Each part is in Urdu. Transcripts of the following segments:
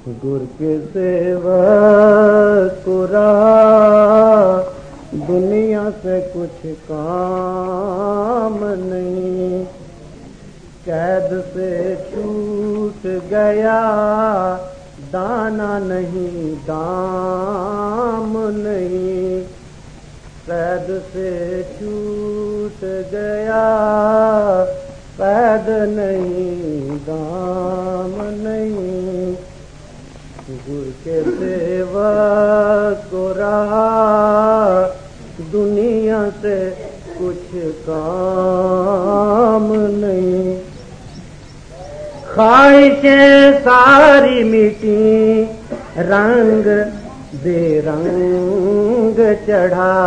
گر کے سیوک کو راہ دنیا سے کچھ کام نہیں، قید سے چھوٹ گیا دانا نہیں دام نہیں، قید سے چھوٹ گیا قید نہیں دام نہیں، گر کے سیوک کو رہا دنیا سے کچھ کام نہیں، خواہشیں ساری مٹی رنگ بے رنگ چڑھا،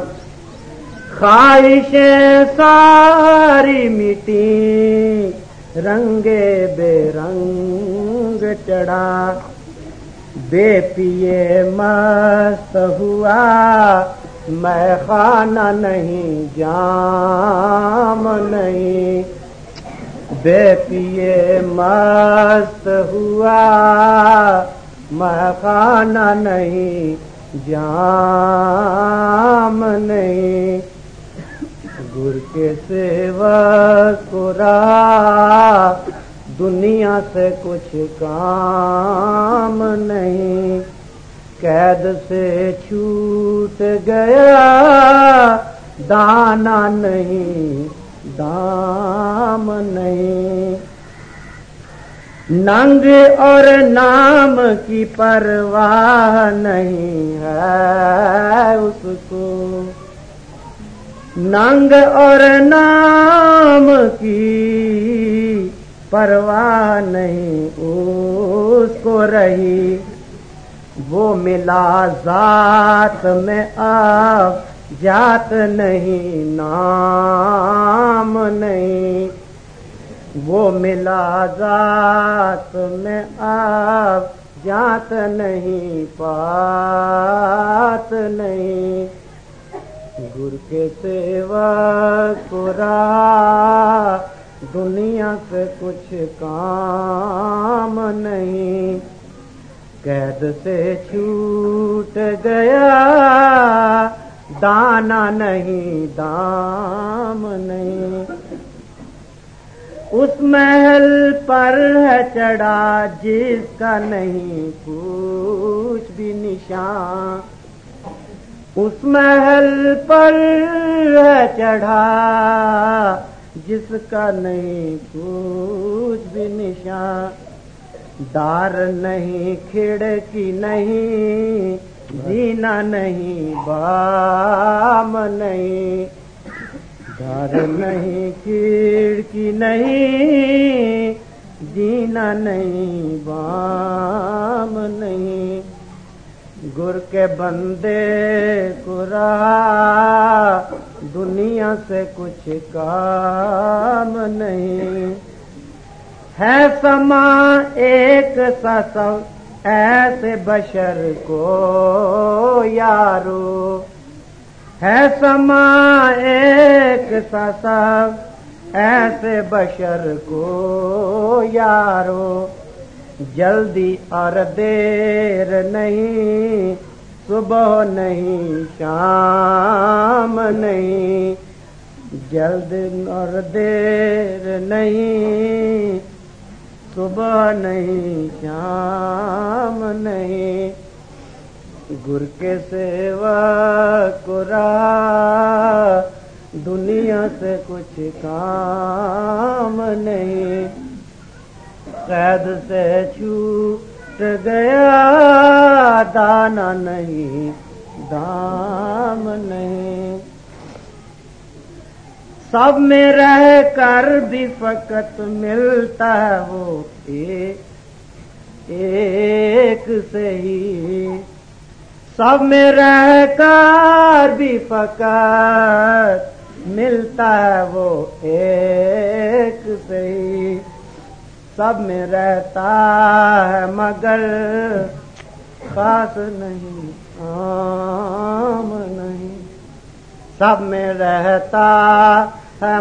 خواہشیں ساری مٹی رنگ بے رنگ چڑھا، بے پیے مست ہوا میں خانہ نہیں جام نہیں، بے پیے مست ہوا میں خانہ نہیں جام نہیں، گر کے سیوک کو راہ دنیا سے کچھ کام نہیں، قید سے چھوٹ گیا دانا نہیں دام نہیں، ننگ اور نام کی پرواہ نہیں ہے اس کو، ننگ اور نام کی پرواہ نہیں اس کو رہی، وہ ملا ذات میں اب جات نہیں نام نہیں، وہ ملا ذات میں اب جات نہیں پات نہیں، گر کے سیوک کو راہ دنیا سے کچھ کام نہیں، قید سے چھوٹ گیا دانا نہیں دام نہیں، اس محل پر ہے چڑھا جس کا نہیں کچھ بھی نشان، اس محل پر ہے چڑھا جس کا نہیں کچھ بھی نشان، دار نہیں کھڑکی نہیں جینا نہیں بام نہیں، دار نہیں کھڑکی نہیں جینا نہیں بام نہیں، گر کے بندے کو راہ دنیا سے کچھ کام نہیں، ہے سما ایک سا سب ایسے بشر کو یارو، ہے سما ایک سا سب ایسے بشر کو یارو، جلدی اور دیر نہیں صبح نہیں شام نہیں، جلد اور دیر نہیں صبح نہیں شام نہیں، گر کے سیوک کو راہ دنیا سے کچھ کام نہیں، قید سے چھوٹ گیا دانا نہیں دام نہیں، سب میں رہ کر بھی فقط ملتا ہے وہ ایک سے ہی، سب میں رہ کر بھی فقط ملتا ہے وہ ایک سے ہی، سب میں رہتا ہے مگر خاص نہیں عام نہیں، سب میں رہتا ہے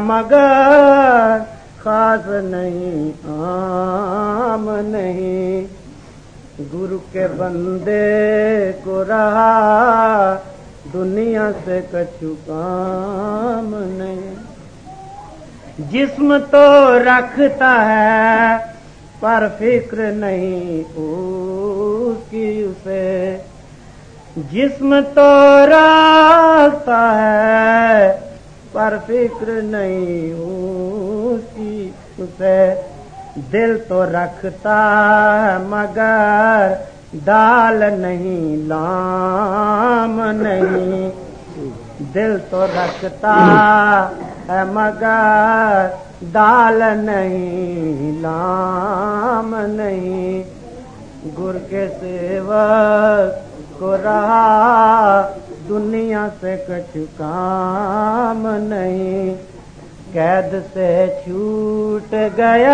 مگر خاص نہیں عام نہیں، गुरु के बंदे को रहा दुनिया से कछु काम नहीं। जिस्म तो रखता है पर फिक्र नहीं उसकी उसे। जिस्म तो रखता है पर फिक्र नहीं उसकी उसे। दिल तो रखता है मगर दाल नहीं लाम नहीं। दिल तो रखता है मगर दाल नहीं लाम नहीं। गुर के सेवक को रहा दुनिया से कुछ काम नहीं। कैद से छूट गया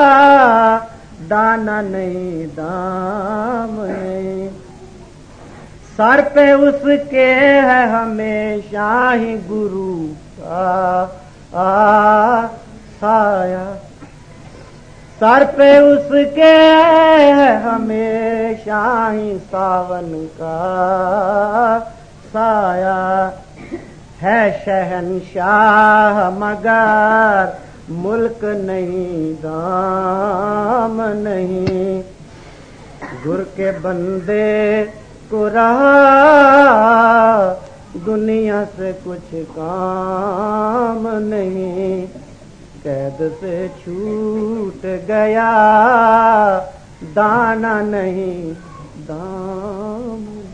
दाना नहीं दाम नहीं। सर पे उसके है हमेशा ही गुरु का साया। सर पे उसके है हमेशा ही सावन का साया। है शहंशाह मगर मुल्क नहीं दाम नहीं। गुर के बंदे को रहा दुनिया से कुछ काम नहीं। कैद से छूट गया दाना नहीं दाम।